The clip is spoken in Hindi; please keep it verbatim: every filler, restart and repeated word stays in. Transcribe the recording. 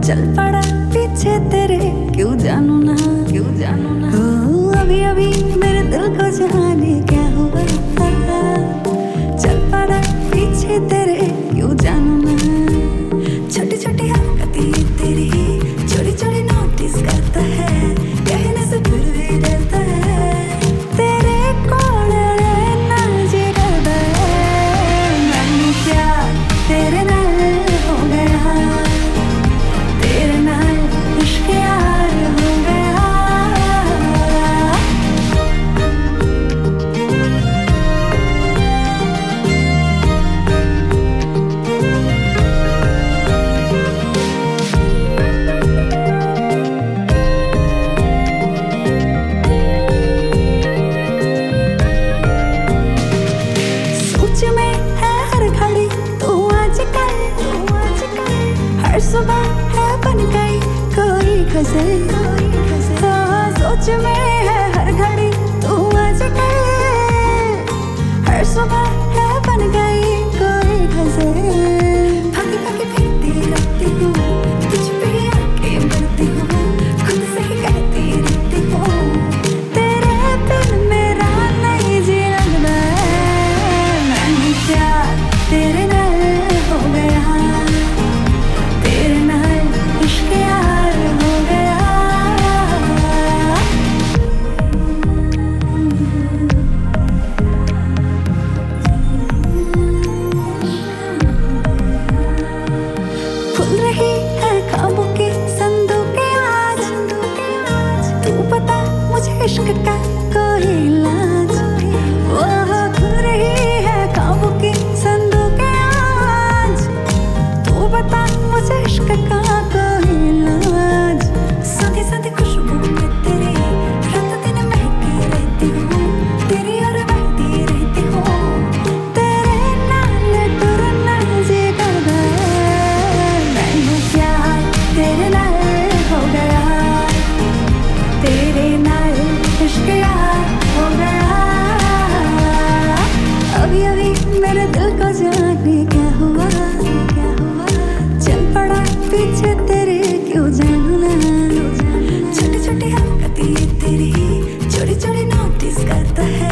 चल पड़ा पीछे तेरे, क्यों जानू ना, क्यों जानू ना। ओ अभी अभी मेरे दिल को जाने क्या हुआ, चल पड़ा पीछे तेरे, क्यों जानू ना। छोटी छोटी हरकतें तेरी, चोरी चोरी नोटिस करता है, कहने से फिर भी डरता है। तेरे कोल रहना जी करदा है, मैनू क्या तेरे नाल हो गया, तेरे नाल इश्क यार हो गया। सोच में है हर घड़ी तू आजकल, तू आजकल हर सुबह है बन गई कोई गजल, कोई गजल। हाँ, सोच में है हर घड़ी तू आजकल, हर सुबह है बन गई कोई गजल। भागी भागी फिरती रहती हूँ, तुझ पे आके मरती हूँ, खुद से ही कहती रहती हूँ, तेरे बिन मेरा नहीं जी लगता है। मैनू क्या तेरे नाल हो गया, तेरे नाल इश्क यार हो गया। खुल रही है ख्वाबों की संदूकें आज, तू बता मुझे इश्क का कोई इलाज। ओह खुल रही है ख्वाबों की संदूकें आज, तू बता मुझे इश्क का कोई इलाज। साथी साथी खुशबू में तेरी, रात दिन महकी रहती हूँ, तेरी और बहती रहती हूँ, तेरे नाल टुरना जी करदा है। मैनू क्या तेरे नाल हो गया, तेरे नाल इश्क यार हो गया। अभी अभी मेरे दिल को जाने क्या हुआ, क्या हुआ। चल पड़ा पीछे तेरे, क्यों जानू ना। छोटी छोटी हरकतें तेरी, चोरी चोरी नोटिस करता है,